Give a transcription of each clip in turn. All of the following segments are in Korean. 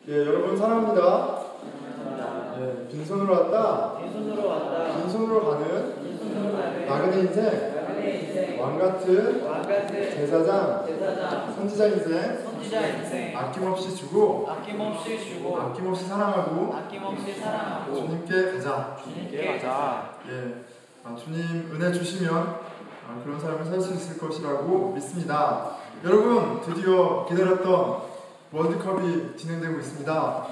예, 여러분 사랑합니다. 예, 빈손으로 왔다. 빈손으로 가는 나그네 인생. 왕 같은 제사장. 선지자 인생. 아낌없이 주고 아낌없이 사랑하고 주님께 가자. 예, 주님 은혜 주시면 그런 삶을 살 수 있을 것이라고 믿습니다. 여러분, 드디어 기다렸던 월드컵이 진행되고 있습니다.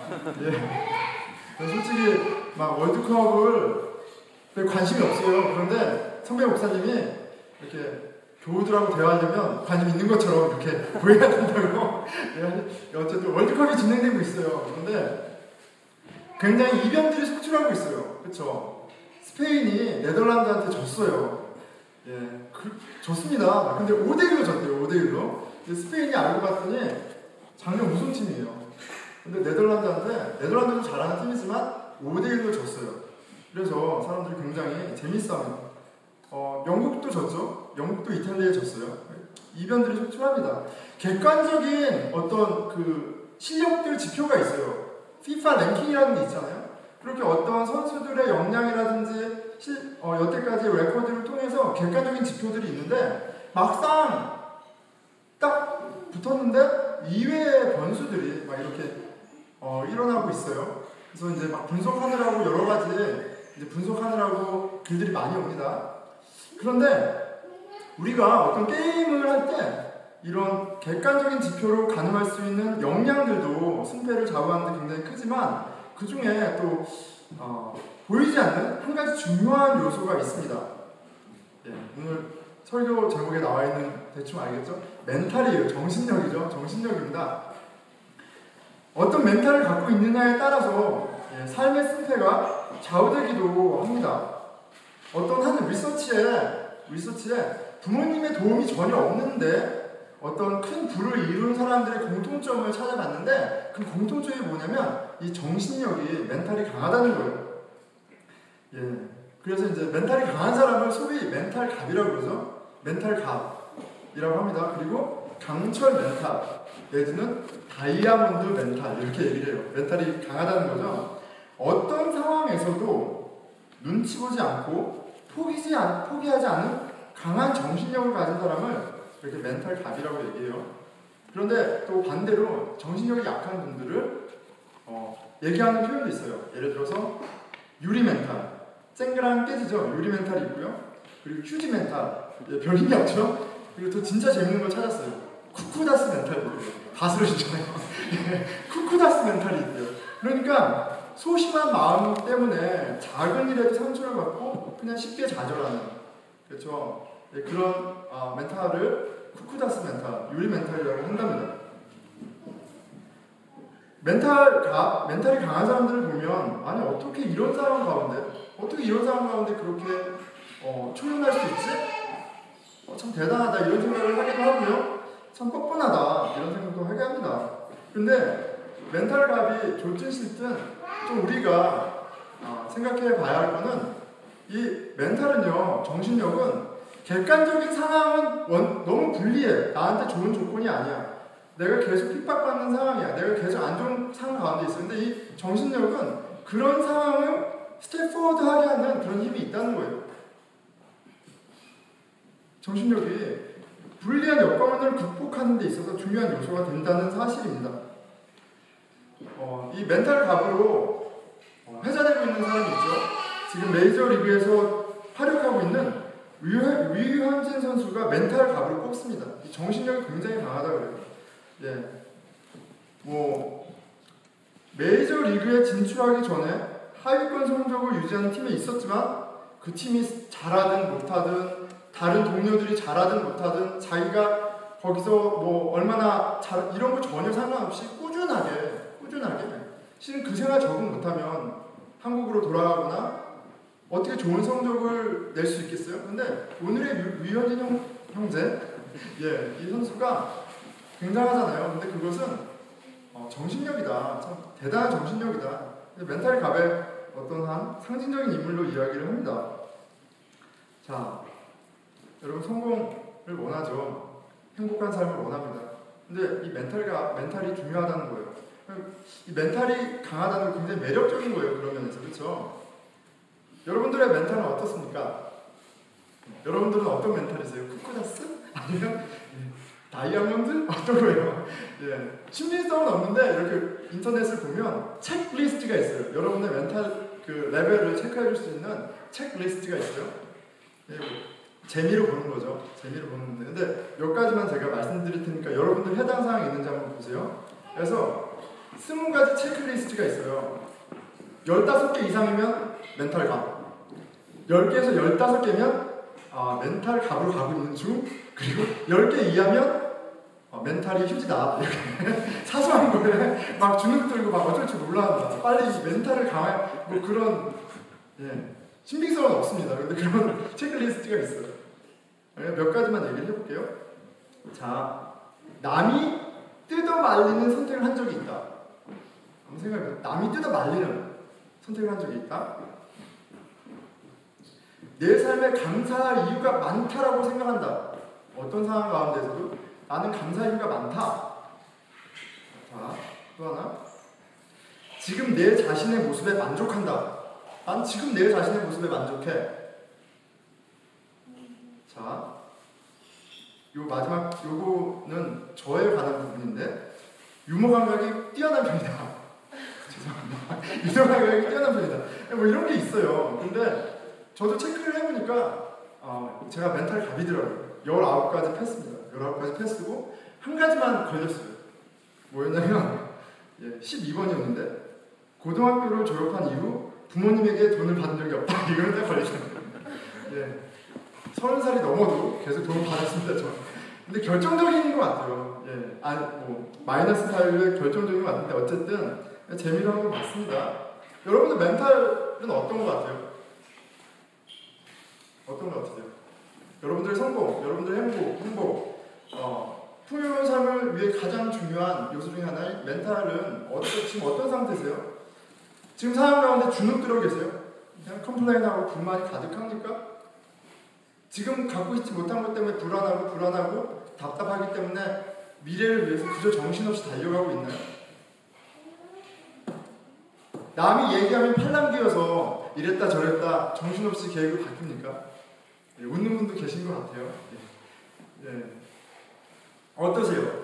예. 솔직히 막 월드컵을 별 관심이 없어요. 그런데 선배 목사님이 이렇게 교우들하고 대화하려면 관심 있는 것처럼 이렇게 보여야 된다고. 예. 어쨌든 월드컵이 진행되고 있어요. 그런데 굉장히 이변들이 속출하고 있어요. 그렇죠? 스페인이 네덜란드한테 졌어요. 예, 졌습니다. 근데 5대1로 졌대요. 5대1로. 스페인이 알고 봤더니 작년 우승팀이에요. 근데 네덜란드도 잘하는 팀이지만 5대1로 졌어요. 그래서 사람들이 굉장히 재밌어합니다. 영국도 졌죠. 영국도 이탈리아에 졌어요. 이변들이 속출합니다. 객관적인 어떤 그 실력들 지표가 있어요. FIFA 랭킹이라는 게 있잖아요. 그렇게 어떤 선수들의 역량이라든지 여태까지 레코드를 통해서 객관적인 지표들이 있는데 막상 딱 붙었는데 이외의 변수들이 막 이렇게 일어나고 있어요. 그래서 이제 막 분석하느라고 여러 가지 이제 분석하느라고 글들이 많이 옵니다. 그런데 우리가 어떤 게임을 할 때 이런 객관적인 지표로 가늠할 수 있는 역량들도 승패를 좌우하는 데 굉장히 크지만 그 중에 또 보이지 않는 한 가지 중요한 요소가 있습니다. 예, 오늘 설교 제목에 나와 있는 대충 알겠죠? 멘탈이에요. 정신력이죠. 정신력입니다. 어떤 멘탈을 갖고 있느냐에 따라서 삶의 승패가 좌우되기도 합니다. 어떤 한 리서치에 부모님의 도움이 전혀 없는데 어떤 큰 부를 이룬 사람들의 공통점을 찾아봤는데 그 공통점이 뭐냐면 이 정신력이 멘탈이 강하다는 거예요. 예. 그래서 이제 멘탈이 강한 사람을 소위 멘탈갑이라고 그러죠. 멘탈갑이라고 합니다. 그리고 강철 멘탈 내지는 다이아몬드 멘탈 이렇게 얘기를 해요. 멘탈이 강하다는 거죠. 어떤 상황에서도 눈치 보지 않고 포기하지 않은 강한 정신력을 가진 사람을 이렇게 멘탈갑이라고 얘기해요. 그런데 또 반대로 정신력이 약한 분들을 얘기하는 표현도 있어요. 예를 들어서 유리 멘탈, 쨍그랑 깨지죠. 유리 멘탈이 있고요. 그리고 휴지 멘탈, 별 힘이 없죠. 그리고 또 진짜 재밌는 걸 찾았어요. 쿠쿠다스 멘탈이 있어요. 다스러지잖아요. 쿠쿠다스 멘탈이 있대요. 그러니까 소심한 마음 때문에 작은 일에도 상처를 받고 그냥 쉽게 좌절하는, 그렇죠. 그런 멘탈을 쿠쿠다스 멘탈, 유리 멘탈이라고 한답니다. 멘탈이 강한 사람들을 보면 아니 어떻게 이런 상황 가운데 그렇게 초연할 수 있지? 참 대단하다 이런 생각을 하기도 하고요. 참 뻔뻔하다 이런 생각도 하게 합니다. 근데 멘탈갑이 졸진실 땐 좀 우리가 생각해 봐야 할 거는 이 멘탈은요, 정신력은 객관적인 상황은 너무 불리해. 나한테 좋은 조건이 아니야. 내가 계속 핍박받는 상황이야. 내가 계속 안 좋은 상황 가운데 있어. 근데 이 정신력은 그런 상황을 스텝포워드하게 하는 그런 힘이 있다는 거예요. 정신력이 불리한 여건을 극복하는 데 있어서 중요한 요소가 된다는 사실입니다. 이 멘탈 갑으로 회자되고 있는 사람이 있죠. 지금 메이저리그에서 활약하고 있는 류현진 선수가 멘탈 갑으로 꼽습니다. 이 정신력이 굉장히 강하다고 그래요. 예. 메이저리그에 진출하기 전에 하위권 성적을 유지하는 팀에 있었지만 그 팀이 잘하든 못하든 다른 동료들이 잘하든 못하든 자기가 거기서 얼마나 이런 거 전혀 상관없이 꾸준하게 실은 그 생활 적응 못하면 한국으로 돌아가거나 어떻게 좋은 성적을 낼 수 있겠어요? 근데 오늘의 류현진 형제 이 선수가 굉장하잖아요. 근데 그것은 정신력이다. 참 대단한 정신력이다. 멘탈 갑의 어떤 한 상징적인 인물로 이야기를 합니다. 자, 여러분 성공을 원하죠. 행복한 삶을 원합니다. 근데 이 멘탈이 중요하다는 거예요. 이 멘탈이 강하다는 게 굉장히 매력적인 거예요. 그런 면에서. 그렇죠? 여러분들의 멘탈은 어떻습니까? 여러분들은 어떤 멘탈이세요? 쿠쿠다스? 아니면 다이아몬드? 어떤 거예요? 예. 신빙성은 없는데 이렇게 인터넷을 보면 체크리스트가 있어요. 여러분의 멘탈 그 레벨을 체크해 줄 수 있는 체크리스트가 있어요. 예. 재미로 보는 거죠. 재미로 보는 건데. 근데 몇 가지만 제가 말씀드릴 테니까 여러분들 해당 사항이 있는지 한번 보세요. 그래서 20가지 체크리스트가 있어요. 15개 이상이면 멘탈 갑. 10개에서 15개면 멘탈 갑으로 가고 있는 중. 그리고 10개 이하면 멘탈이 휴지다. 이렇게 사소한 거에 막 주눅 들고 막 어쩔 줄 몰라. 빨리 멘탈을 강할 뭐 그런 신빙성은 없습니다. 근데 그런 체크리스트가 있어요. 몇 가지만 얘기를 해볼게요. 자, 남이 뜯어 말리는 선택을 한 적이 있다. 한번 생각해보세요. 남이 뜯어 말리는 선택을 한 적이 있다. 내 삶에 감사할 이유가 많다라고 생각한다. 어떤 상황 가운데서도 나는 감사할 이유가 많다. 자, 또 하나. 지금 내 자신의 모습에 만족한다. 난 지금 내 자신의 모습에 만족해. 자, 요 마지막 요거는 저에 관한 부분인데 유머 감각이 뛰어난 편이다. 죄송합니다. 유머 감각이 뛰어난 편이다. 뭐 이런 게 있어요. 근데 저도 체크를 해보니까 제가 멘탈 갑이더라고요. 19가지 패스입니다. 19가지 패스고 한 가지만 걸렸어요. 뭐였냐면 12번이었는데 고등학교를 졸업한 이후 부모님에게 돈을 받은 적이 없다. 이걸 딱 걸리셨어요. 30살이 넘어도 계속 돈을 받았습니다. 저. 근데 결정적인 것 같아요. 마이너스 사유의 결정적인 것 같은데 어쨌든 재미로 한 건 맞습니다. 여러분들 멘탈은 어떤 것 같아요? 어떤 것 같으세요? 여러분들의 성공, 여러분들의 행복, 풍요로운 삶을 위해 가장 중요한 요소 중에 하나인 멘탈은 지금 어떤 상태세요? 지금 상황 가운데 주눅 들어 계세요? 그냥 컴플레인하고 불만이 가득합니까? 지금 갖고 있지 못한 것 때문에 불안하고 답답하기 때문에 미래를 위해서 그저 정신없이 달려가고 있나요? 남이 얘기하면 팔랑귀여서 이랬다 저랬다 정신없이 계획을 바꿉니까? 웃는 분도 계신 것 같아요. 어떠세요?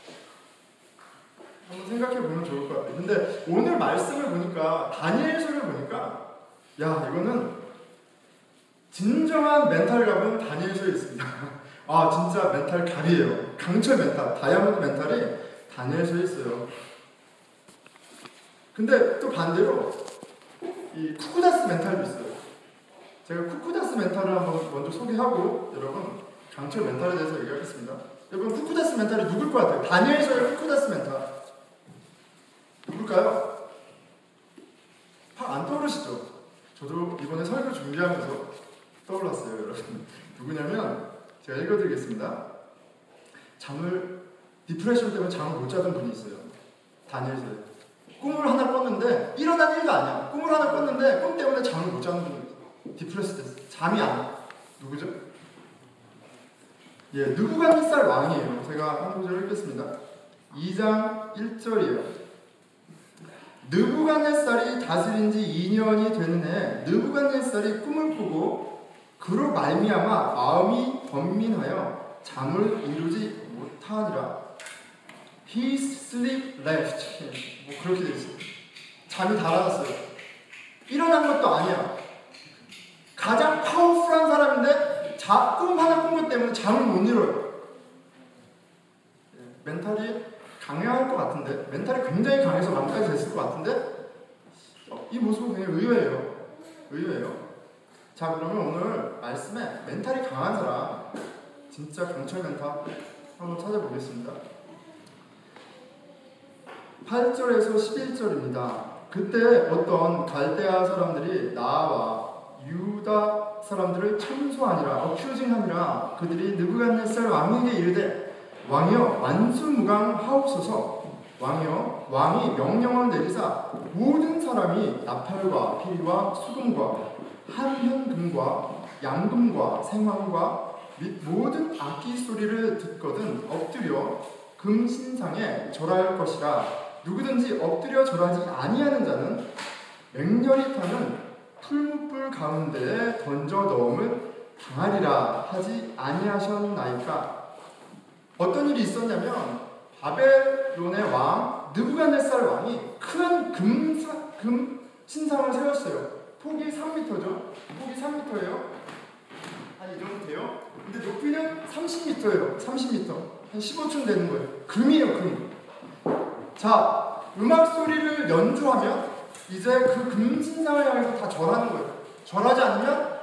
한번 생각해 보면 좋을 것 같아요. 근데 오늘 말씀을 보니까 다니엘서를 보니까 이거는 진정한 멘탈 갑은 다니엘서에 있습니다. 진짜 멘탈 갑이에요. 강철 멘탈, 다이아몬드 멘탈이 다니엘서에 있어요. 근데 또 반대로 이 쿠쿠다스 멘탈도 있어요. 제가 쿠쿠다스 멘탈을 한번 먼저 소개하고 여러분 강철 멘탈에 대해서 얘기하겠습니다. 여러분 쿠쿠다스 멘탈이 누굴 것 같아요? 다니엘서의 쿠쿠다스 멘탈 누굴까요? 확 안 떠오르시죠? 저도 이번에 설교 준비하면서 떠올랐어요. 여러분 누구냐면 제가 읽어드리겠습니다. 디프레션 때문에 잠을 못 자던 분이 있어요. 다니엘서에 꿈을 하나 꿨는데 일어난 일도 아니야. 꿈을 하나 꿨는데 꿈 때문에 잠을 못 자는 분이 있어요. 디프레스 됐어. 잠이 안 와. 누구죠? 느부갓네살 왕이에요. 제가 한 구절 읽겠습니다. 2장 1절이에요. 느부갓네살이 다스린 지 2년이 되는 해 느부갓네살이 꿈을 꾸고 그로 말미암아 마음이 번민하여 잠을 이루지 못하니라. His sleep left. 그렇게 되어 있어요. 잠이 달아났어요. 일어난 것도 아니야. 가장 파워풀한 사람인데 꿈 하나 꾼 것 때문에 잠을 못 이뤄요. 멘탈이 강해할 것 같은데, 멘탈이 굉장히 강해서 맘까지 됐을 것 같은데 이 모습은 굉장히 의외예요. 자, 그러면 오늘 말씀에 멘탈이 강한 사람, 진짜 강철 멘탈 한번 찾아보겠습니다. 8절에서 11절입니다. 그때 어떤 갈대아 사람들이 나와 유다 사람들을 참소하니라 어큐징하니라. 그들이 느부갓네살 왕에게 이르되 왕이여 만수무강하옵소서. 왕이 명령을 내리사 모든 사람이 나팔과 피리와 수금과 한현금과 양금과 생황과 및 모든 악기 소리를 듣거든 엎드려 금신상에 절할 것이라. 누구든지 엎드려 절하지 아니하는 자는 맹렬히 타는 풀무불 가운데에 던져 넣음을 당하리라 하지 아니하셨나이까. 어떤 일이 있었냐면 바벨론의 왕 느부갓네살 왕이 큰 금 신상을 세웠어요. 폭이 3m죠. 폭이 3m예요. 한 이 정도 돼요. 근데 높이는 30m예요. 30m. 한 15층 되는 거예요. 금이에요, 금. 자, 음악 소리를 연주하면 이제 그 금신상을 향해서 다 절하는 거예요. 절하지 않으면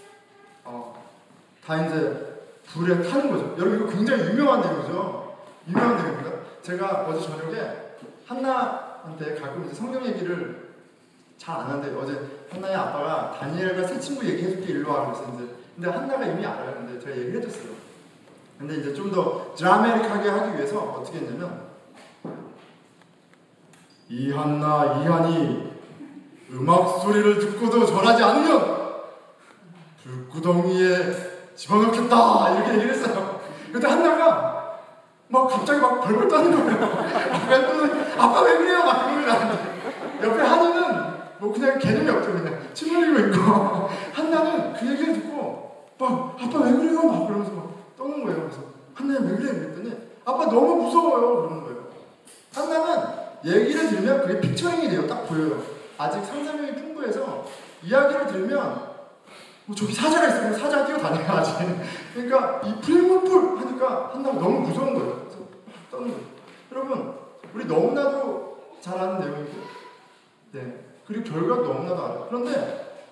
다 이제 불에 타는 거죠. 여러분, 이거 굉장히 유명한 내용이죠. 유명한 내용입니다. 제가 어제 저녁에 한나한테 가끔 이제 성경 얘기를 잘 안 하는데, 어제 한나의 아빠가 다니엘과 새 친구 얘기해줄게, 일로 와. 그래서 이제 근데 한나가 이미 알아요. 근데 제가 얘기를 해줬어요. 근데 이제 좀 더 드라마틱하게 하기 위해서 어떻게 했냐면, 이 한나 이한이 음악 소리를 듣고도 절하지 않으면 불구덩이에 집어넣겠다, 이렇게 얘기를 했어요. 근데 한나가 막 갑자기 막 벌벌 떠는 거예요. 아빠 왜 그래요? 막 그러는 거야. 옆에 한이는 뭐 그냥 개념이 없죠. 그냥 침 흘리고 있고, 한나는 그 얘기를 듣고 막 아빠 왜 그래요? 막 그러면서 막 떠는 거예요. 그래서 한나야 왜 그래? 그랬더니 아빠 너무 무서워요, 그러는 거예요. 한나는 얘기를 들으면 그게 픽처링이 돼요. 딱 보여요. 아직 상상력이 풍부해서 이야기를 들으면 뭐 저기 사자가 있으면 사자가 뛰어다녀요, 아직. 그러니까 이 풀무불 하니까 한나가 너무 무서운 거예요. 그래서 떠는 거예요. 여러분, 우리 너무나도 잘 아는 내용이고, 네, 그리고 결과도 너무나도 알아요. 그런데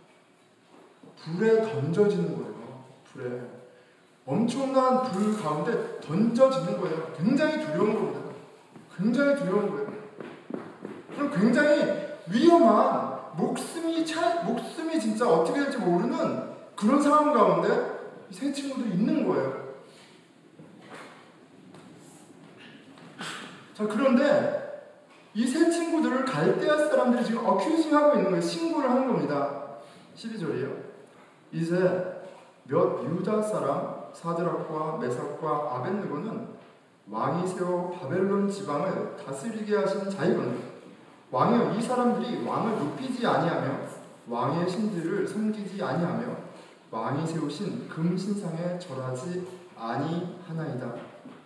불에 던져지는 거예요. 불에 엄청난 불 가운데 던져지는 거예요. 굉장히 두려운 겁니다. 굉장히 두려운 거예요. 그럼 굉장히 위험한, 목숨이 진짜 어떻게 될지 모르는 그런 상황 가운데 이 세 친구들이 있는 거예요. 자, 그런데 이 세 친구들을 갈대아 사람들이 지금 어큐징하고 있는 거예요. 신고를 하는 겁니다. 12절이에요. 이제 몇 유다 사람 사드락과 메삭과 아벳느고는 왕이 세워 바벨론 지방을 다스리게 하신 자이거늘, 왕이여, 이 사람들이 왕을 높이지 아니하며 왕의 신들을 섬기지 아니하며 왕이 세우신 금신상에 절하지 아니하나이다.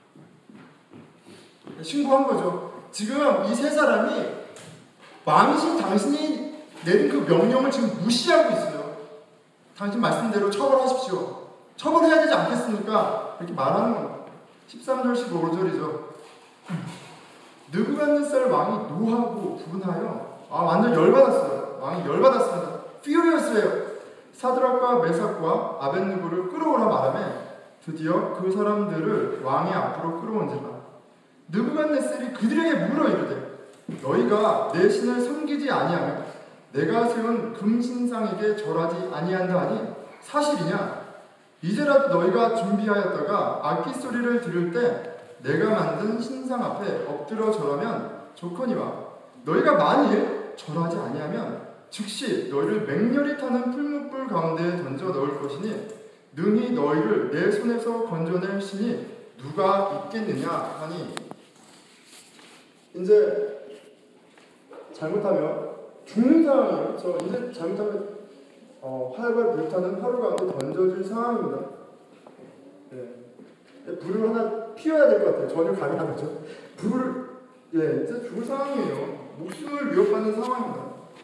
신고한 거죠. 지금 이 세 사람이 왕이신 당신이 내린 그 명령을 지금 무시하고 있어요. 당신 말씀대로 처벌하십시오. 처벌해야 되지 않겠습니까? 이렇게 말하는 겁니다. 13절 15절이죠. 느부갓네살 왕이 노하고 분하여, 완전 열받았어요. 왕이 열받았습니다. 퓨리어스예요. 사드락과 메삭과 아벳느고를 끌어오라 말하며 드디어 그 사람들을 왕의 앞으로 끌어온지라. 느부갓네살이 그들에게 물어 이르되, 너희가 내 신을 섬기지 아니하며 내가 세운 금신상에게 절하지 아니한다 하니 사실이냐? 이제라도 너희가 준비하였다가 악기 소리를 들을 때 내가 만든 신상 앞에 엎드려 절하면 좋거니와, 너희가 만일 절하지 아니하면 즉시 너희를 맹렬히 타는 풀무불 가운데에 던져 넣을 것이니 능히 너희를 내 손에서 건져낼 신이 누가 있겠느냐 하니. 이제 잘못하면 죽는 상황이에요. 이제 잘못하면 활발 불타는 화로 가운데 던져질 상황입니다. 네. 불을 하나 피워야 될 것 같아요. 전혀 감이 안 오죠. 불을, 이제 죽을 상황이에요. 목숨을 위협받는 상황입니다.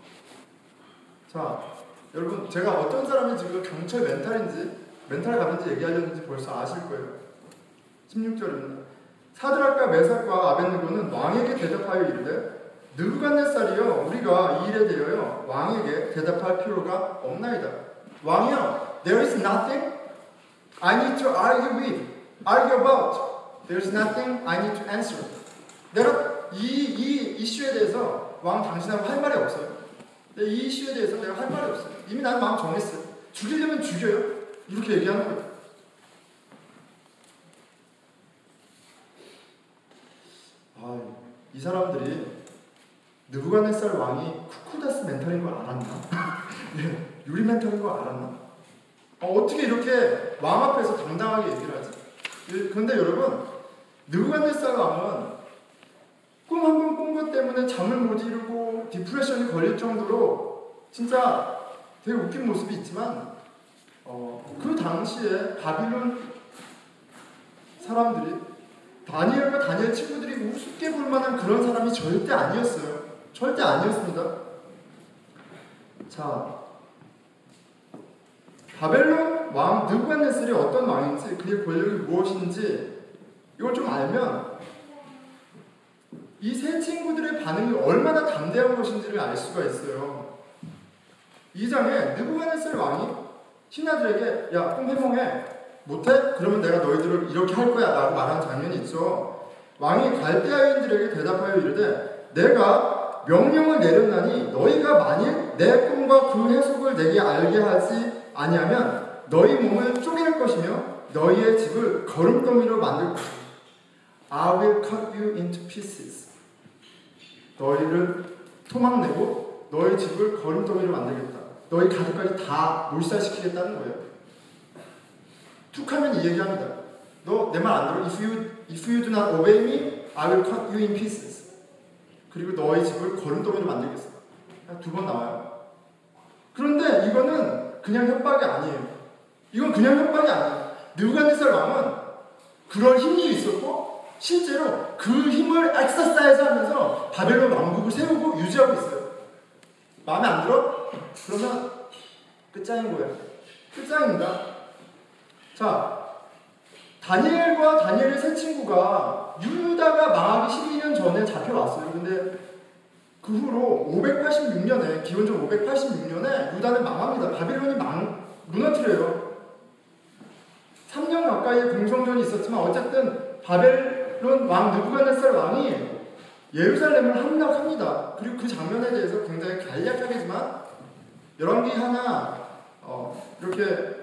자, 여러분, 제가 어떤 사람이 지금 강철 멘탈 가든지 얘기하려는지 벌써 아실 거예요. 16절입니다. 사드락과 메삭과 아벳느고는 왕에게 대답하여 이르되, 느부갓네살이여, 우리가 이 일에 대하여 왕에게 대답할 필요가 없나이다. 왕이여, there is nothing I need to argue about. There is nothing I need to answer. 내가 이 이슈에 대해서 왕 당신하고 할 말이 없어요. 이 이슈에 대해서 내가 할 말이 없어요. 이미 난 마음 정했어요. 죽이려면 죽여요. 이렇게 얘기하는 거예요. 이 사람들이 느부갓네살 왕이 쿠쿠다스 멘탈인 걸 알았나? 유리 멘탈인 걸 알았나? 어떻게 이렇게 왕 앞에서 당당하게 얘기를 하지? 그런데 여러분, 느부갓네살 왕은 꿈 한 번 꾼 것 때문에 잠을 못 이루고 디프레션이 걸릴 정도로 진짜 되게 웃긴 모습이 있지만 그 당시에 바빌론 사람들이 다니엘과 다니엘 친구들이 우습게 볼 만한 그런 사람이 절대 아니었어요. 절대 아니었습니다. 자, 바벨론 왕 느부갓네살이 어떤 왕인지, 그의 권력이 무엇인지 이걸 좀 알면 이 세 친구들의 반응이 얼마나 담대한 것인지를 알 수가 있어요. 2장에 느부갓네살 왕이 신하들에게 야, 꿈 해몽해. 못해? 그러면 내가 너희들을 이렇게 할 거야 라고 말하는 장면이 있죠. 왕이 갈대아인들에게 대답하여 이르되 내가 명령을 내렸나니 너희가 만일 내 꿈과 그 해석을 내게 알게 하지 아니하면 너희 몸을 쪼갤 것이며 너희의 집을 거름더미로 만들 것이다. I will cut you into pieces. 너희를 토막내고 너희 집을 거름더미로 만들겠다. 너희 가족까지 다 몰살시키겠다는 거예요. 툭하면 이 얘기합니다. 너 내 말 안 들어? If you do not obey me, I will cut you in pieces. 그리고 너희 집을 거름더미로 만들겠어. 두 번 나와요. 그런데 이거는 그냥 협박이 아니에요. 이건 그냥 협박이 아니에요. 느부갓네살 왕은 그럴 힘이 있었고 실제로 그 힘을 엑서사이즈 하면서 바벨론 왕국을 세우고 유지하고 있어요. 마음에 안 들어? 그러면 끝장인 거예요. 끝장입니다. 자, 다니엘과 다니엘의 세 친구가 유다가 망하기 12년 전에 잡혀왔어요. 근데 그 후로 586년에, 기원전 586년에 유다는 망합니다. 바빌론이 무너뜨려요. 3년 가까이의 공성전이 있었지만 어쨌든 바벨론 왕 느부갓네살 왕이 예루살렘을 함락합니다. 그리고 그 장면에 대해서 굉장히 간략하게지만 열왕기 하나 이렇게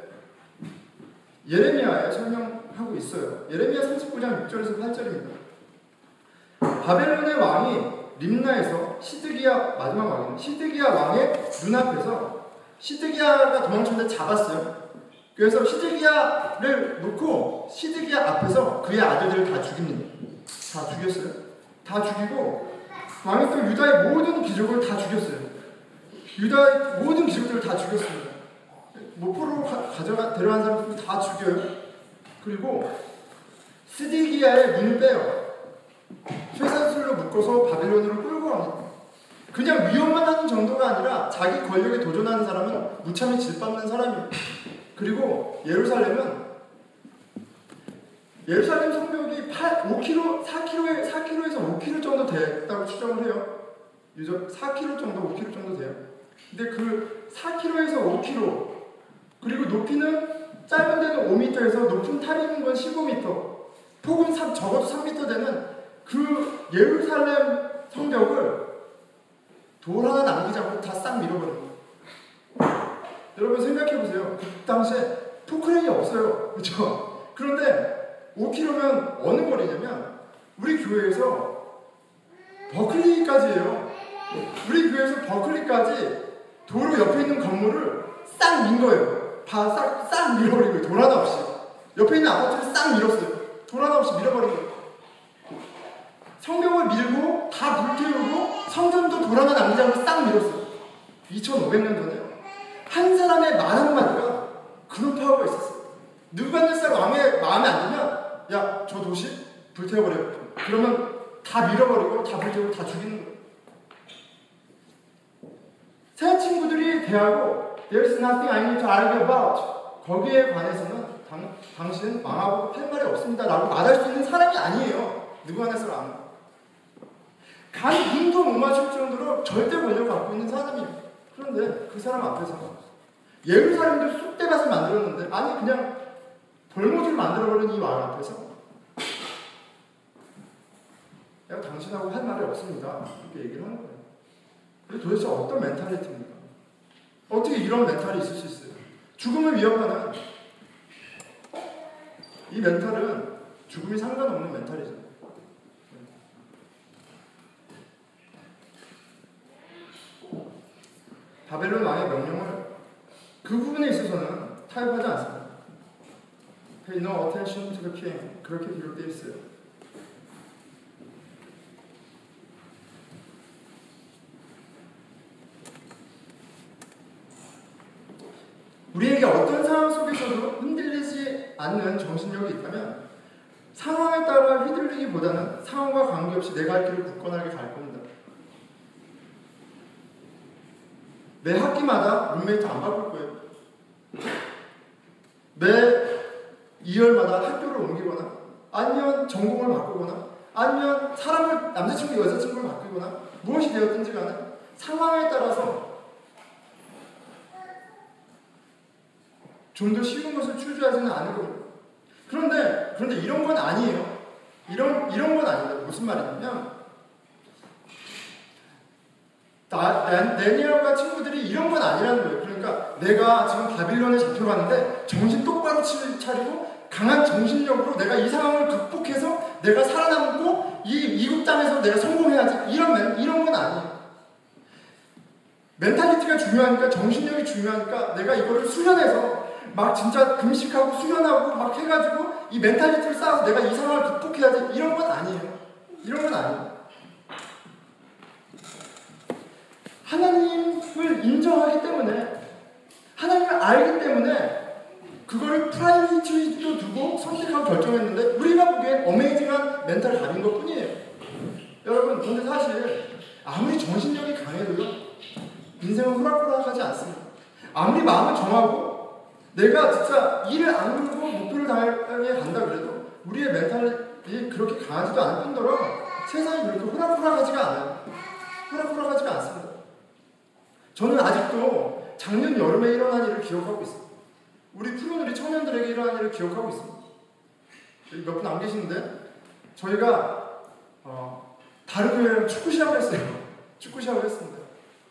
예레미야에 설명하고 있어요. 예레미야 39장 6절에서 8절입니다. 바벨론의 왕이 림나에서 마지막 왕인 시드기야 왕의 눈앞에서 시드기야가 도망쳤는데 잡았어요. 그래서 시드기야를 놓고 시드기야 앞에서 그의 아들들을 다 죽입니다. 다 죽였어요. 다 죽이고 왕이 또 유다의 모든 귀족을 다 죽였어요. 유다의 모든 귀족들을 다 죽였습니다. 목포로 데려간 사람들 다 죽여요. 그리고 시드기야의 눈을 빼요. 쇠사슬로 묶어서 바벨론으로 끌고 갑니다. 그냥 위협만 하는 정도가 아니라 자기 권력에 도전하는 사람은 무참히 질받는 사람이에요. 그리고 예루살em 성벽이 4km에서 5km 정도 됐다고 추정을 해요. 4km 정도, 5km 정도 돼요. 근데 그 4km에서 5km, 그리고 높이는 짧은 데는 5m에서 높은 탈이 있는 건 15m, 폭은 적어도 3m 되는 그 예루살렘 성벽을 돌 하나 남기지 않고 다 싹 밀어버립니다. 여러분 생각해보세요. 그 당시에 포크레인이 없어요. 그렇죠? 그런데 5km면 어느 거리냐면 우리 교회에서 버클리까지예요. 우리 교회에서 버클리까지 도로 옆에 있는 건물을 싹 민 거예요. 다 싹 밀어버리고 돌 하나 없이. 옆에 있는 아파트를 싹 밀었어요. 돌 하나 없이 밀어버린 거예요. 성벽을 밀고 다 불태우고 성전도 돌 하나 남기지 않고 싹 밀었어요. 2500년 전에 한 사람의 말 한마디가 그런 파워가 있었어요. 느부갓네살 왕의 마음에 안 들면 야, 저 도시 불태워버려. 그러면 다 밀어버리고 다 불태우고 다 죽이는 거예요. 새 친구들이 대하고 There's nothing I need to argue about. 거기에 관해서는 당신은 망하고 할 말이 없습니다 라고 말할 수 있는 사람이 아니에요. 느부갓네살 왕은 간 눈도 못 맞출 정도로 절대 권력을 갖고 있는 사람이에요. 그런데 그 사람 앞에서 예루살렘도 쑥대밭을 만들었는데 아니 그냥 벌모지를 만들어버린 이 왕 앞에서 내가 당신하고 할 말이 없습니다 이렇게 얘기를 하는 거예요. 근데 도대체 어떤 멘탈리티입니까? 어떻게 이런 멘탈이 있을 수 있어요? 죽음을 위협하는 이 멘탈은 죽음이 상관없는 멘탈이죠. 바벨론 왕의 명령을 그 부분에 있어서는 타협하지 않습니다. Pay no attention to the king. 그렇게 기록되어 있어요. 우리에게 어떤 상황 속에서도 흔들리지 않는 정신력이 있다면 상황에 따라 휘둘리기보다는 상황과 관계없이 내가 할 길을 굳건하게 갈 겁니다. 매 학기마다 룸메이트 안 바꿀 거예요. 매 2월마다 학교를 옮기거나 아니면 전공을 바꾸거나 아니면 사람을 남자친구 여자친구를 바꾸거나 무엇이 되었든지 간에 상황에 따라서 좀 더 쉬운 것을 추구하지는 않을 겁니다. 그런데 이런 건 아니에요. 이런 건 아니다. 무슨 말이냐면 데니엘과 친구들이 이런 건 아니라는 거예요. 그러니까 내가 지금 바빌론에 잡혀갔는데 정신 똑바로 차리고 강한 정신력으로 내가 이 상황을 극복해서 내가 살아남고 이 이국 땅에서 내가 성공해야지. 이런 건 아니에요. 멘탈리티가 중요하니까, 정신력이 중요하니까 내가 이거를 수련해서 막 진짜 금식하고 수련하고 막 해가지고 이 멘탈리티를 쌓아서 내가 이 상황을 극복해야지. 이런 건 아니에요. 이런 건 아니에요. 하나님을 인정하기 때문에, 하나님을 알기 때문에 그걸 프라이어리티로 두고 선택하고 결정했는데 우리가 보기엔 어메이징한 멘탈 갑인 것 뿐이에요. 여러분, 근데 사실 아무리 정신력이 강해도요, 인생은 호락호락하지 않습니다. 아무리 마음을 정하고 내가 진짜 일을 안 그르고 목표를 향해 간다 그래도 우리의 멘탈이 그렇게 강하지도 않을 뿐더러 세상이 그렇게 호락호락하지가 않아요. 호락호락하지가 않습니다. 저는 아직도 작년 여름에 일어난 일을 기억하고 있습니다. 우리 푸른우리 청년들에게 일어난 일을 기억하고 있습니다. 여기 몇 분 안 계시는데 저희가 다르교회랑 축구 시합을 했어요. 축구 시합을 했습니다.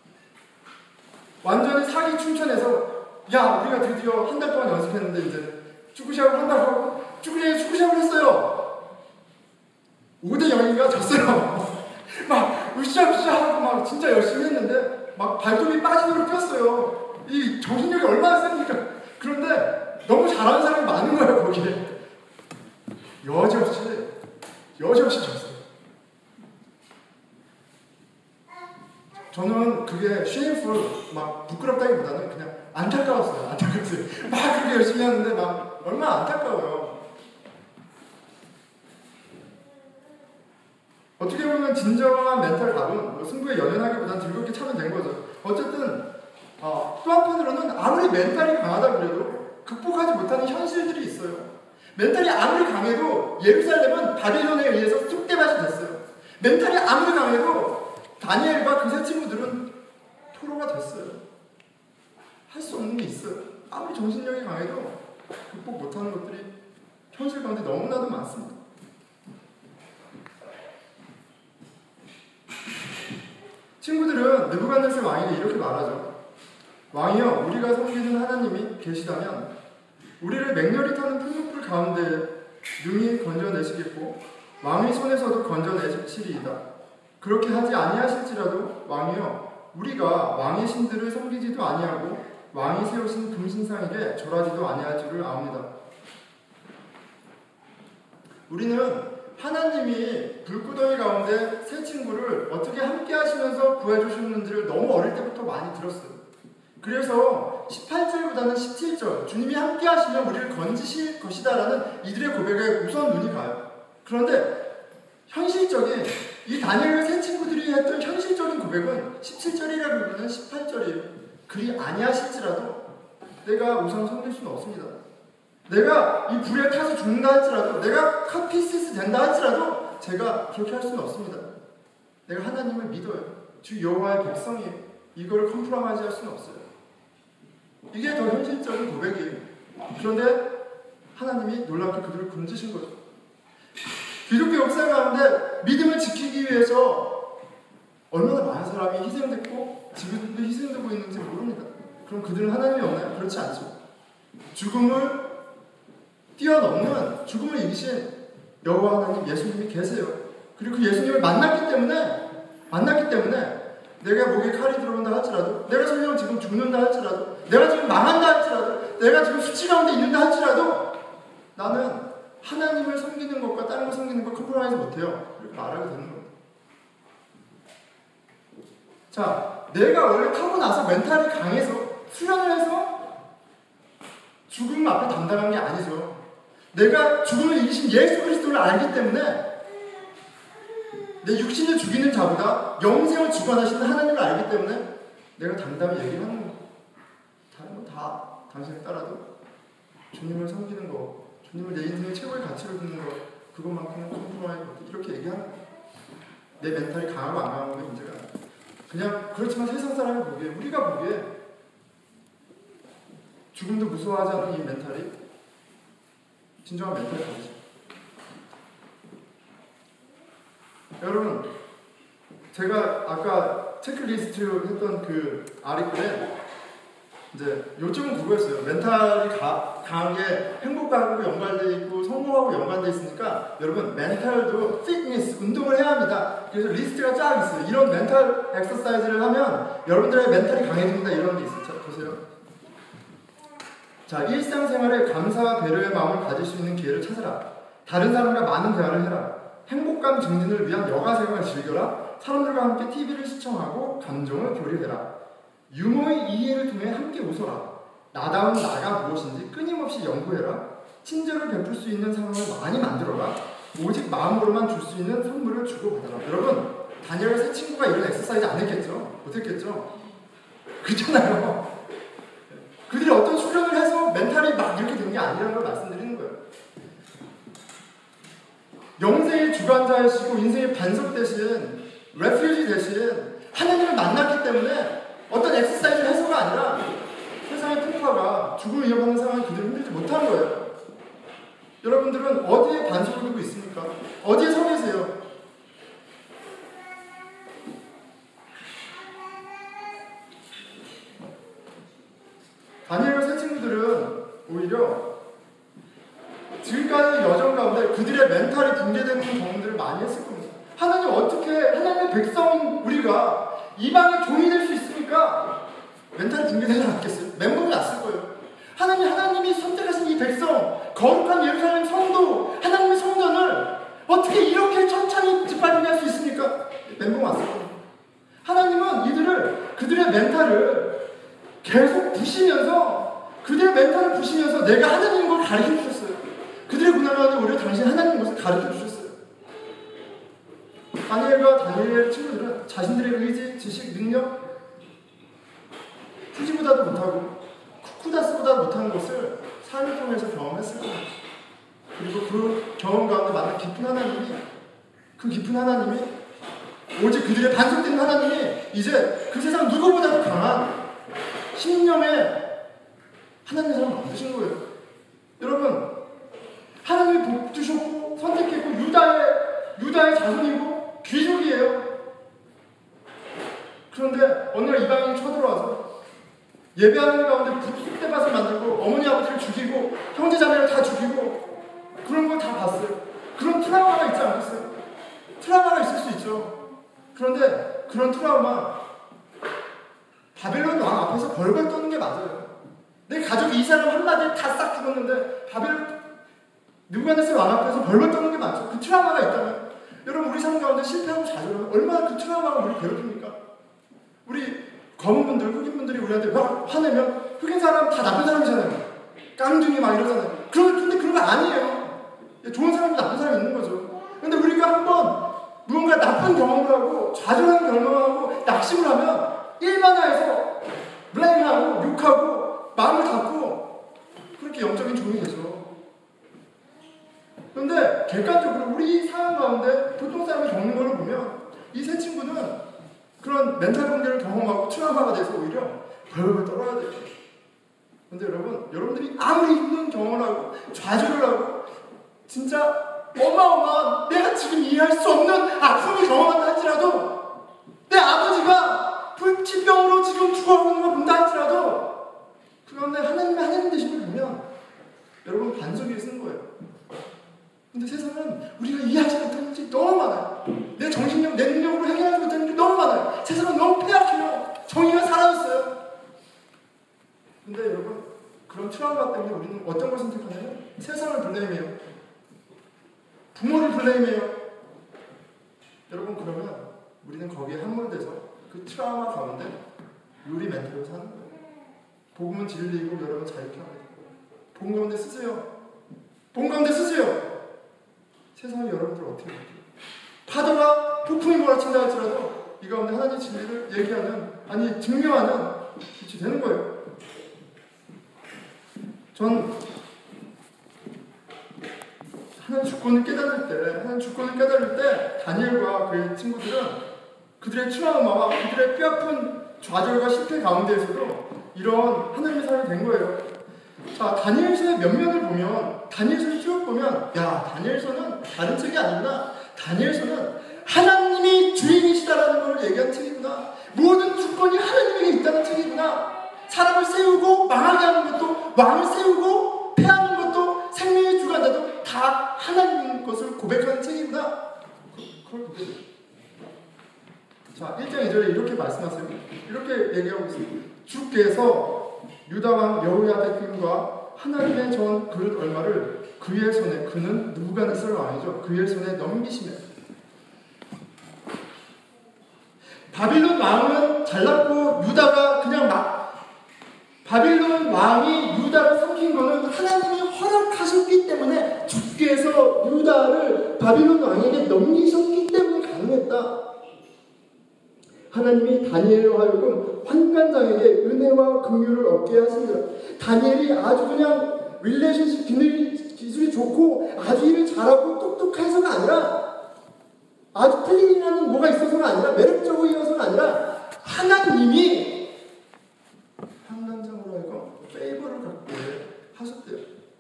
완전히 사기 춘천에서 야, 우리가 드디어 한 달 동안 연습했는데 이제 축구 시합을 한다고 하고 축구 시합을 했어요. 5대0인가 졌어요. 막 으쌰으쌰 하고 막 진짜 열심히 했는데 막 발톱이 빠지도록 뛰었어요. 이 정신력이 얼마나 셉니까? 그런데 너무 잘하는 사람이 많은 거예요, 거기에. 여지없이 졌어요. 저는 그게 쉐임풀, 막 부끄럽다기보다는 그냥 안타까웠어요. 막 그렇게 열심히 하는데 막 얼마나 안타까워요. 어떻게 보면 진정한 멘탈 갑은 승부에 연연하기보다는 즐겁게 참으면 된 거죠. 어쨌든 또 한편으로는 아무리 멘탈이 강하다 그래도 극복하지 못하는 현실들이 있어요. 멘탈이 아무리 강해도 예루살렘은 바빌론에 의해서 쑥대밭이 됐어요. 멘탈이 아무리 강해도 다니엘과 그 세 친구들은 포로가 됐어요. 할 수 없는 게 있어요. 아무리 정신력이 강해도 극복 못하는 것들이 현실 가운데 너무나도 많습니다. 친구들은 느부갓네살 왕에게 이렇게 말하죠. 왕이여, 우리가 섬기는 하나님이 계시다면 우리를 맹렬히 타는 풍력불 가운데 능히 건져내시겠고 왕의 손에서도 건져내시리이다. 그렇게 하지 아니하실지라도 왕이여, 우리가 왕의 신들을 섬기지도 아니하고 왕이 세우신 금신상에게 절하지도 아니할 줄을 아옵니다. 우리는 하나님이 불구덩이 가운데 세 친구를 어떻게 함께 하시면서 구해주셨는지를 너무 어릴 때부터 많이 들었어요. 그래서 18절보다는 17절, 주님이 함께 하시면 우리를 건지실 것이다 라는 이들의 고백에 우선 눈이 가요. 그런데 현실적인 이 다니엘과 세 친구들이 했던 현실적인 고백은 17절이라기보다는 18절이에요. 그리 아니하실지라도 내가 우상 섬길 수는 없습니다. 내가 이 불에 타서 죽는다 할지라도, 내가 컷피시스 된다 할지라도 제가 그렇게 할 수는 없습니다. 내가 하나님을 믿어요. 주 여호와의 백성이에요. 이거를 컴프로마이즈 할 수는 없어요. 이게 더 현실적인 고백이에요. 그런데 하나님이 놀랍게 그들을 건지신 거죠. 기독교 역사 가운데 믿음을 지키기 위해서 얼마나 많은 사람이 희생됐고 지금도 희생되고 있는지 모릅니다. 그럼 그들은 하나님이 없나요? 그렇지 않죠. 죽음을 뛰어넘는, 죽음을 이기신 여호와 하나님 예수님이 계세요. 그리고 그 예수님을 만났기 때문에 내가 목에 칼이 들어온다 할지라도, 내가 설령 지금 죽는다 할지라도, 내가 지금 망한다 할지라도, 내가 지금 수치 가운데 있는다 할지라도 나는 하나님을 섬기는 것과 다른 걸 섬기는 걸 컴프로마이즈 못해요. 이렇게 말하게 되는 겁니다. 자, 내가 원래 타고나서 멘탈이 강해서 수련을 해서 죽음 앞에 담당한 게 아니죠. 내가 죽음을 이기신 예수 그리스도를 알기 때문에 내 육신을 죽이는 자보다 영생을 주관하시는 하나님을 알기 때문에 내가 당당히 얘기를 하는 거예요. 다른 건 다 당신을 따라도 주님을 섬기는 거, 주님을 내 인생의 최고의 가치로 두는 거, 그것만큼은 컴프로마이즈 이렇게 얘기하는 거예요. 내 멘탈이 강하고 안 강한 게 문제가 아니에요. 그냥 그렇지만 세상 사람이 보기에, 우리가 보기에 죽음도 무서워하지 않는 이 멘탈이 진정한 멘탈이 아니죠. 여러분, 제가 아까 체크리스트 했던 그 아리글에 이제 요점은 그거였어요. 멘탈이 강한 게 행복하고 연관되어 있고 성공하고 연관되어 있으니까 여러분 멘탈도 피트니스, 운동을 해야 합니다. 그래서 리스트가 쫙 있어요. 이런 멘탈 엑서사이즈를 하면 여러분들의 멘탈이 강해진다 이런 게 있어요. 자, 보세요. 자, 일상생활에 감사와 배려의 마음을 가질 수 있는 기회를 찾아라. 다른 사람과 많은 대화를 해라. 행복감 증진을 위한 여가생활을 즐겨라. 사람들과 함께 TV를 시청하고 감정을 교류해라. 유머의 이해를 통해 함께 웃어라. 나다운 나가 무엇인지 끊임없이 연구해라. 친절을 베풀 수 있는 상황을 많이 만들어라. 오직 마음으로만 줄 수 있는 선물을 주고받아라. 여러분, 다니엘의 새 친구가 이런 엑서사이즈 안 했겠죠? 못했겠죠? 그렇잖아요. 그들이 어떤 수련을 해서 멘탈이 막 이렇게 된 게 아니라는 걸 말씀드리는 거예요. 영생의 주관자이시고 인생의 반석 대신, 레퓨지 대신 하나님을 만났기 때문에 어떤 엑서사이즈 해서가 아니라 세상의 풍파가 죽음을 위협하는 상황이 그들을 힘들지 못한 거예요. 여러분들은 어디에 반석을 두고 있습니까? 어디에 서 계세요? 다니엘과 새 친구들은 오히려 지금까지 여정 가운데 그들의 멘탈이 붕괴되는 경험들을 많이 했을 겁니다. 하나님 어떻게, 하나님의 백성인 우리가 이방의 종이 될 수 있습니까? 멘탈이 붕괴되지 않겠어요? 멘붕이 났을 거예요. 하나님이 선택하신 이 백성, 거룩한 예루살렘 성도, 하나님의 성전을 어떻게 이렇게 천천히 짓밟게 할 수 있습니까? 멘붕 왔을 거예요. 하나님은 그들의 멘탈을 계속 부시면서, 그들의 멘탈을 부시면서 내가 하나님인 걸 가르쳐 주셨어요. 그들의 고난을 오히려 당신 하나님인 것을 가르쳐 주셨어요. 다니엘과 다니엘의 친구들은 자신들의 의지, 지식, 능력, 후지보다도 못하고 쿠쿠다스보다 못하는 것을 삶을 통해서 경험했을 겁니다. 그리고 그 경험 가운데 만난 그 깊은 하나님이 오직 그들의 반석된 하나님이 이제 그 세상 누구보다도 강한 신념의 하나님의 사람 만드신 거예요. 여러분, 하나님이 복 주셨고 선택했고 유다의 자손이고 귀족이에요. 그런데 어느 날 이방인이 쳐들어와서 예배하는 가운데 쑥대밭을 만들고 어머니 아버지를 죽이고 형제 자매를 다 죽이고 그런 걸 다 봤어요. 그런 트라우마가 있지 않겠어요? 트라우마가 있을 수 있죠. 그런데 그런 트라우마 바벨론 왕 앞에서 벌벌 떠는 게 맞아요. 내 가족이 이 사람 한마디에 다 싹 죽었는데 느부갓네살 왕 앞에서 벌벌 떠는 게 맞죠. 그 트라우마가 있다면 여러분, 우리 삶 가운데 실패하고 좌절하면 얼마나 그 트라우마가 우리 괴롭힙니까? 우리 검은분들, 흑인분들이 우리한테 막 화내면 흑인 사람 다 나쁜 사람이잖아요. 깡중이 막 이러잖아요. 근데 그런 거 아니에요. 좋은 사람이 나쁜 사람이 있는 거죠. 근데 우리가 한번 무언가 나쁜 경험을 하고 좌절하는 경험을 하고 낙심을 하면 일반화해서 블레임하고 욕하고 마음을 닫고 그렇게 영적인 종이 되죠. 그런데 객관적으로 우리 상황 가운데 보통 사람이 겪는 걸 보면 이 세 친구는 그런 멘탈 붕괴를 경험하고 트라우마가 돼서 오히려 벌벌 떨어야 돼요. 그런데 여러분들이 아무리 힘든 경험을 하고 좌절을 하고 진짜 어마어마한 내가 지금 이해할 수 없는 아픔을 경험한다 할지라도 내 아버지가 불치병으로 지금 죽어가고 있는 걸 본다 할지라도 그 가운데 하나님 되심을 보면 여러분 반석이 쓴 거예요. 근데 세상은 우리가 이해하지 못하는 일이 너무 많아요. 내 정신력, 내 능력으로 해결하지 못하는 일이 너무 많아요. 세상은 너무 폐악해요. 정의가 사라졌어요. 근데 여러분, 그런 트라우마 때문에 우리는 어떤 걸 선택하냐면 세상을 블레임해요. 부모를 블레임해요. 여러분, 그러면 우리는 거기에 함몰돼서 그 트라우마 가운데 유리 멘탈로 사는 거예요. 복음은 진리이고 여러분 자유케 합니다. 본 가운데 쓰세요. 본 가운데 쓰세요. 세상이 여러분들 어떻게 할까요? 파도가 폭풍이 몰아친다 할지라도 이 가운데 하나님의 진리를 얘기하는, 아니 증명하는 빛이 되는 거예요. 전 하나님 주권을 깨달을 때 다니엘과 그의 친구들은 그들의 트라우마와 그들의 뼈아픈 좌절과 실패 가운데에서도 이런 하나님의 사람이 된 거예요. 자, 다니엘서의 몇 면을 보면, 다니엘서를 쭉 보면, 야, 다니엘서는 다른 책이 아니구나. 다니엘서는 하나님이 주인이시다라는 걸 얘기한 책이구나. 모든 주권이 하나님에게 있다는 책이구나. 사람을 세우고 망하게 하는 것도, 왕을 세우고 패하는 것도, 생명의 주관자도 다 하나님 것을 고백하는 책이구나. 그걸 보게 돼요. 자, 1장 2절에 이렇게 말씀하세요. 이렇게 얘기하고 있습니다. 주께서 유다왕 여호야다김과 하나님의 전 그릇 얼마를 그의 손에, 그는 느부갓네살 왕이죠, 그의 손에 넘기시며. 바빌론 왕은 잘났고 유다가 그냥 바빌론 왕이 유다를 삼킨 거는 하나님이 허락하셨기 때문에, 주께서 유다를 바빌론 왕에게 넘기셨기 때문에 가능했다. 하나님이 다니엘로 하여금 환관장에게 은혜와 긍휼을 얻게 하시니라. 다니엘이 아주 그냥 릴레이션십 기술이 좋고 아주 일을 잘하고 똑똑해서가 아니라, 아주 플링이라는 뭐가 있어서가 아니라, 매력적이어서가 아니라, 하나님이 환관장으로 하여금 페이버를 갖게 하셨대요.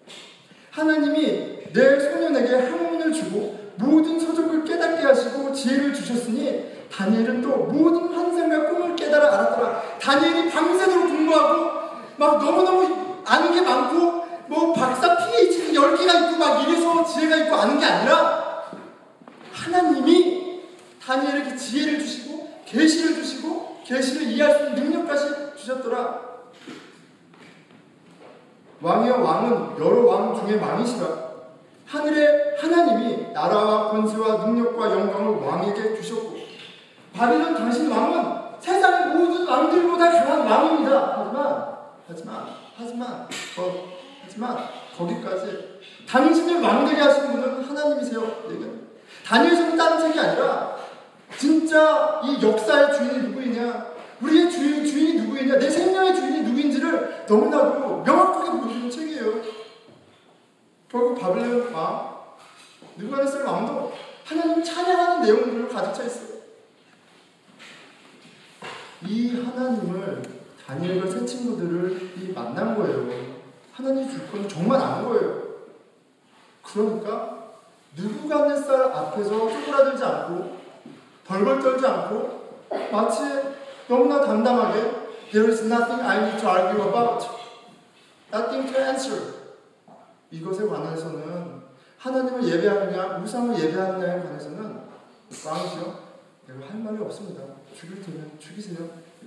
하나님이 내 소년에게 학문을 주고 모든 서적을 깨닫게 하시고 지혜를 주셨으니 다니엘은 또 모든 환상과 꿈을 깨달아 알았더라. 다니엘이 밤새도록 공부하고 막 너무너무 아는 게 많고 뭐 박사 PhD 10개가 있고 막 이래서 지혜가 있고 아는 게 아니라, 하나님이 다니엘에게 지혜를 주시고 계시를 주시고 계시를 이해할 수 있는 능력까지 주셨더라. 왕이여 왕은 여러 왕 중에 왕이시라. 하늘의 하나님이 나라와 권세와 능력과 영광을 왕에게 주셨고, 바빌론 당신 왕은 세상의 모든 왕들보다 강한 왕입니다. 하지만 거기까지 당신을 왕되게 하시는 분은 하나님이세요. 다니엘서는 다른 책이 아니라 진짜 이 역사의 주인이 누구이냐, 우리의 주인이 누구이냐, 내 생명의 주인이 누구인지를 너무나도 명확하게 보여주는 책이에요. 결국 바빌론 왕 느부갓네살 왕도 하나님 찬양하는 내용들로 가득 차 있어요. 이 하나님을 다니엘과 세 친구들을 만난 거예요. 하나님 주권을 정말 아는 거예요. 그러니까 느부갓네살 앞에서 쪼그라들지 않고 벌벌 떨지 않고 마치 너무나 담담하게 There is nothing I need to argue about, nothing to answer, 이것에 관해서는, 하나님을 예배하느냐 우상을 예배하느냐에 관해서는 왕이시여, 내가 할 말이 없습니다. 죽일 테면 죽이세요.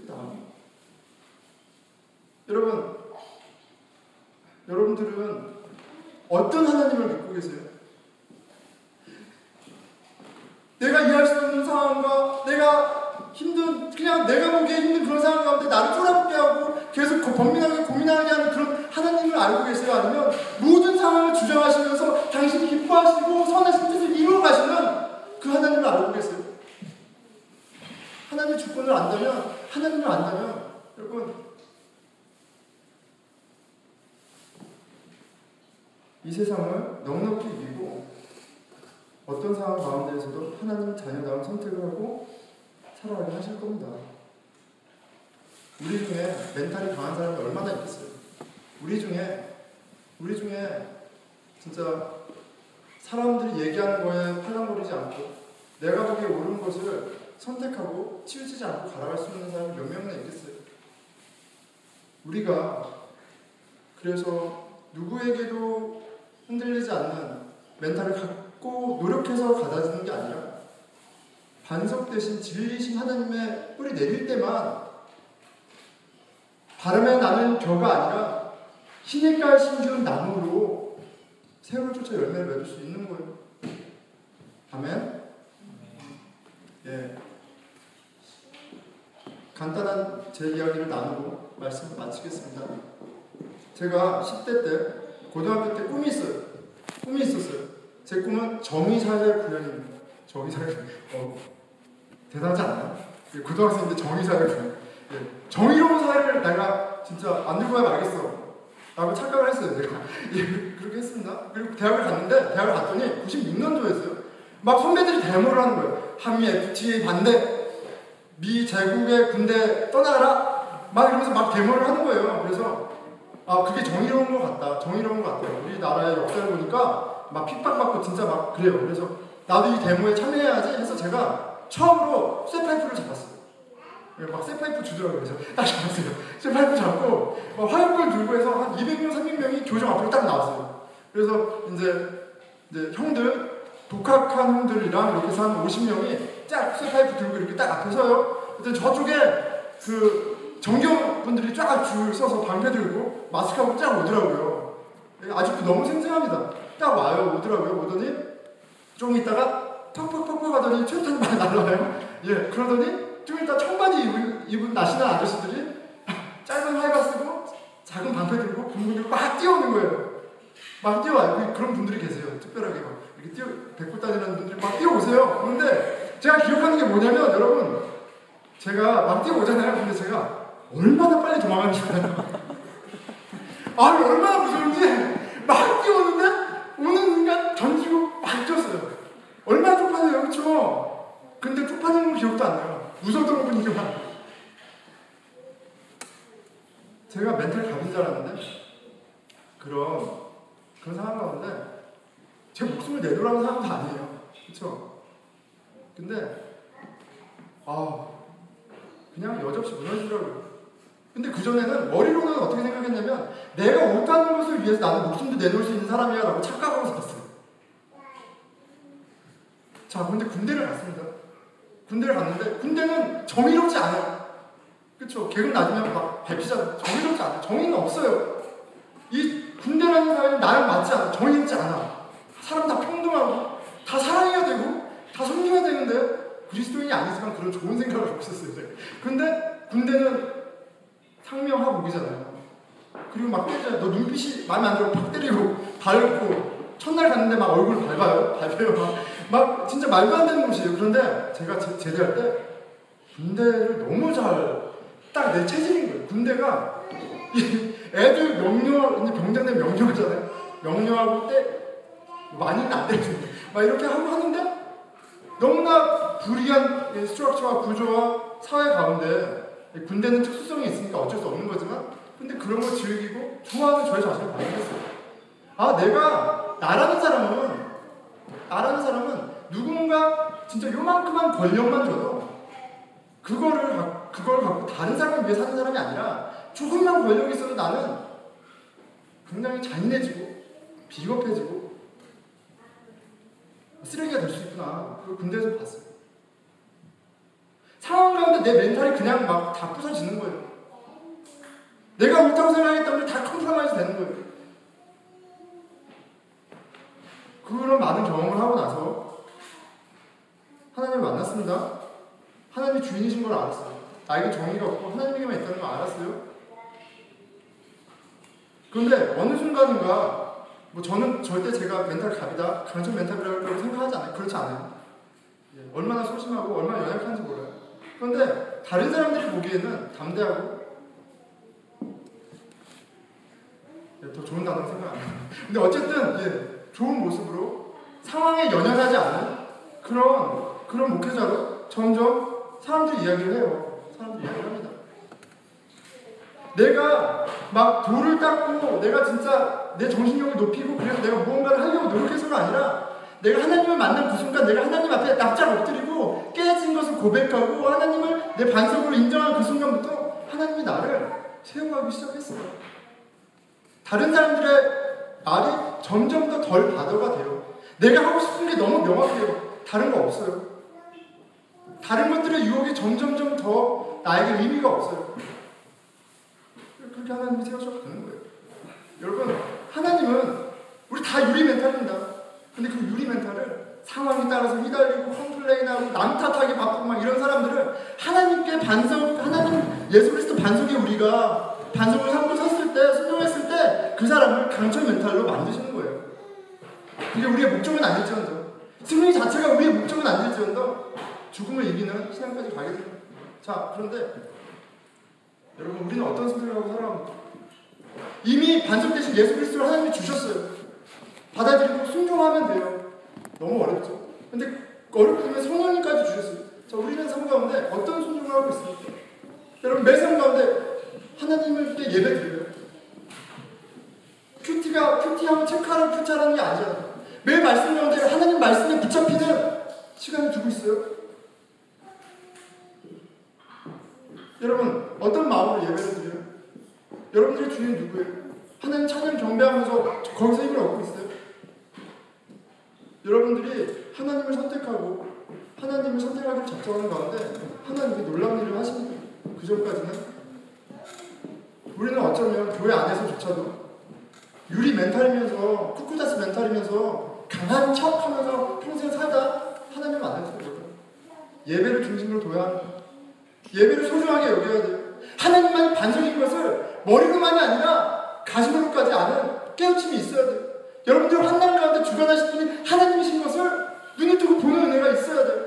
여러분들은 어떤 하나님을 믿고 계세요? 내가 이해할 수 없는 상황과 그냥 내가 보기에 힘든 그런 상황 가운데 나를 쫄아붙게 하고 계속 번민하게 고민하게 하는 그런 하나님을 알고 계세요? 아니면 모든 상황을 주장하시면서 당신이 기뻐하시고 선하신 뜻을 이루어가시는 그 하나님을 알고 계세요? 하나님의 주권을 하나님을 안다면 여러분, 이 세상을 넉넉히 이기고 어떤 상황 가운데에서도 하나님 자녀다운 선택을 하고 살아가게 하실 겁니다. 우리 중에 멘탈이 강한 사람이 얼마나 있겠어요? 우리 중에 진짜 사람들이 얘기하는 거에 팔랑거리지 않고 내가 보기에 옳은 것을 선택하고 치우치지 않고 갈아갈 수 있는 사람이 몇 명이나 있겠어요? 우리가 그래서 누구에게도 흔들리지 않는 멘탈을 갖고 노력해서 가다지는 게 아니라, 반석 대신 진리신 하나님의 뿌리 내릴 때만 바람에 나는 겨가 아니라 시냇가에 심기운 나무로 새우를 쫓아 열매를 맺을 수 있는 거예요. 아멘? 예. 간단한 제 이야기를 나누고 말씀을 마치겠습니다. 제가 10대 때 고등학교 때 꿈이 있었어요. 제 꿈은 정의사회 구현입니다. 정의사회 대단하지 않나요? 고등학생인데 정의사회 구현. 정의로운 사회를 내가 진짜 안 들고 가면 알겠어 라고 착각을 했어요. 내가 그렇게 했습니다. 그리고 대학을 갔더니 96년도였어요. 막 선배들이 데모를 하는 거예요. 한미 FTA 반대, 미 제국의 군대 떠나라 막 이러면서 막 데모를 하는 거예요. 그래서 그게 정의로운 것 같아요. 우리나라의 역사를 보니까 막 핍박받고 진짜 막 그래요. 그래서 나도 이 데모에 참여해야지 해서 제가 처음으로 쇠파이프를 잡았어요. 막 쇠파이프 주더라고요. 그래서 딱 잡았어요. 쇠파이프 잡고 막 화염병 들고 해서 한 200명, 300명이 교정 앞으로 딱 나왔어요. 그래서 이제 형들, 독학한 형들이랑 이렇게 해서 한 50명이 쫙 쇠파이프 들고 이렇게 딱 앞에 서요. 그때 저쪽에 그 정경분들이 쫙 줄 서서 방패 들고 마스크하고 쫙 오더라고요. 아직도 너무 생생합니다. 딱 와요. 오더니 좀 있다가 턱턱턱턱 하더니 최루탄이 막 날라와요. 그러더니 좀 이따 청바지 입은 날씬한 아저씨들이 짧은 활과 쓰고 작은 방패 들고 군분 들고 막 뛰어오는 거예요. 막 뛰어와요. 그런 분들이 계세요. 특별하게 막 이렇게 배꼽 다니는 분들이 막 뛰어오세요. 그런데 제가 기억하는 게 뭐냐면 여러분, 제가 막 뛰어오잖아요. 근데 제가 얼마나 빨리 도망가는 줄 알아요. 얼마나 무서운지 막 뛰어오는데 오는 순간 던지고 막 뛰었어요. 얼마나 쪽팔려요. 그렇죠? 근데 쪽팔리는 건 기억도 안 나요. 무서웠던 분이지만 제가 멘탈 갑인 줄 알았는데 그런 상황 가운데 제 목숨을 내놓으라는 사람도 아니에요. 그렇죠? 근데 그냥 여지없이 무너지더라고요. 근데 그전에는 머리로는 어떻게 생각했냐면 내가 옳다는 것을 위해서 나는 목숨도 내놓을 수 있는 사람이야 라고 착각하고 살았어요. 자, 근데 군대를 갔습니다. 군대를 갔는데 군대는 정의롭지 않아요. 그쵸? 계급 낮으면 막 밟히잖아요. 정의롭지 않아요. 정의는 없어요. 이 군대라는 사람이 나랑 맞지 않아. 정의롭지 않아. 사람 다 평등하고 다 사랑해야 되고 다 섬겨야 되는데 그리스도인이 아니지만 그런 좋은 생각을 갖고 있었어요. 근데 군대는 상명하복이잖아요. 그리고 막 때리잖아요. 너 눈빛이 마음에 안 들어 팍 때리고 밟고 첫날 갔는데 막 얼굴 밟아요. 막 진짜 말도 안 되는 곳이에요. 그런데 제가 제대할 때 군대를 너무 딱 내 체질인 거예요. 군대가 애들 병장되면 명령하잖아요. 명령하고 때 많이는 안 되는데 막 이렇게 하는데 너무나 불이한 스트럭처와 구조와 사회 가운데 군대는 특수성이 있으니까 어쩔 수 없는 거지만 근데 그런 걸 즐기고 좋아하는 저의 자신을 발견했어요. 내가 나라는 사람은 누군가 진짜 요만큼만 권력만 줘도 그걸 갖고 다른 사람을 위해 사는 사람이 아니라 조금만 권력이 있어도 나는 굉장히 잔인해지고 비겁해지고 쓰레기가 될 수 있구나. 그걸 군대에서 봤어요. 상황 가운데 내 멘탈이 그냥 막 다 부서지는 거예요. 내가 옳다고 생각했기 때문에 다 컴프로마이즈 되는 거예요. 그런 많은 경험을 하고 나서 하나님을 만났습니다. 하나님이 주인이신 걸 알았어요. 나에게 정의가 없고 하나님에게만 있다는 걸 알았어요. 그런데 어느 순간인가 저는 절대 제가 멘탈 갑이다, 강철 멘탈이라고 생각하지 않아요. 그렇지 않아요. 얼마나 소심하고 얼마나 연약한지 몰라요. 그런데 다른 사람들이 보기에는 담대하고 더 좋은 단어는 생각 안 해요. 근데 어쨌든 좋은 모습으로 상황에 연연하지 않은 그런 목회자로 점점 사람들이 이야기를 해요. 사람들이 이야기를 합니다. 내가 막 돌을 닦고 내가 진짜 내 정신력을 높이고 그래서 내가 무언가를 하려고 노력해서가 아니라 내가 하나님을 만난 그 순간 내가 하나님 앞에 납작 엎드리고 깨진 것을 고백하고 하나님을 내 반석으로 인정한 그 순간부터 하나님이 나를 세워가기 시작했어요. 다른 사람들의 말이 점점 더 덜 바더가 돼요. 내가 하고 싶은 게 너무 명확해요. 다른 거 없어요. 다른 것들의 유혹이 점점점 더 나에게 의미가 없어요. 그렇게 하나님이 세워서 가는 거예요. 여러분, 하나님은 우리 다 유리 멘탈입니다. 근데 그 유리 멘탈을 상황에 따라서 휘달리고 컴플레인하고 남 탓하기 바쁘고 막 이런 사람들을 하나님께 하나님 예수 그리스도 반석에 우리가 반석을 삼고 섰을 때, 순종했을 때 그 사람을 강철 멘탈로 만드시는 거예요. 그게 우리의 목적은 아닐지언정, 승리 자체가 우리의 목적은 아닐지언정 죽음을 이기는 신앙까지 가게 됩니다. 자, 그런데 여러분, 우리는 어떤 생각을 하고 살아갑니까? 이미 반석되신 예수 그리스도를 하나님이 주셨어요. 받아들이고 순종하면 돼요. 너무 어렵죠. 근데 어렵으면 성령님까지 주셨어요. 자, 우리는 삶 가운데 어떤 순종을 하고 있습니까? 여러분, 매 삶 가운데 하나님께 예배 드려요. 큐티하고 체크하라고 큐티하라는 게 아니잖아요. 매 말씀 가운데 하나님 말씀에 붙잡히는 시간을 두고 있어요. 여러분, 어떤 마음으로 예배를 드려요? 여러분들의 주인 누구예요? 하나님 찬양 경배하면서 거기서 힘을 얻고 있어요? 여러분들이 하나님을 선택하고 하나님을 선택하기를 작정하는 가운데 하나님이 놀라운 일을 하십니다. 그 전까지는 우리는 어쩌면 교회 안에서조차도 유리 멘탈이면서 쿠쿠다스 멘탈이면서 강한 척하면서 평생 살다 하나님을 만날 수 있어요. 예배를 중심으로 둬야 합니다. 예배를 소중하게 여겨야 돼요. 하나님만이 반석인 것을 머리로만이 아니라 가슴으로까지 아는 깨우침이 있어야 돼요. 여러분들 환난 가운데 주관하신 분이 하나님이신 것을 눈을 뜨고 보는 은혜가 있어야 돼요.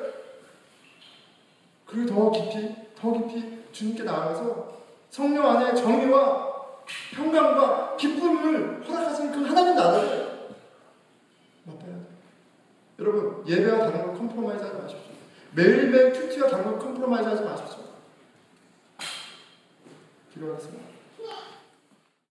그리고 더 깊이 주님께 나아가서 성령 안에 정의와 평강과 기쁨을 허락하시는 그 하나님 나라를 맛봐야 돼요. 여러분, 예배와 다른 걸 컴프로마이즈 하지 마십시오. 매일매일 큐티와 다른 걸 컴프로마이즈 하지 마십시오. 기도하겠습니다.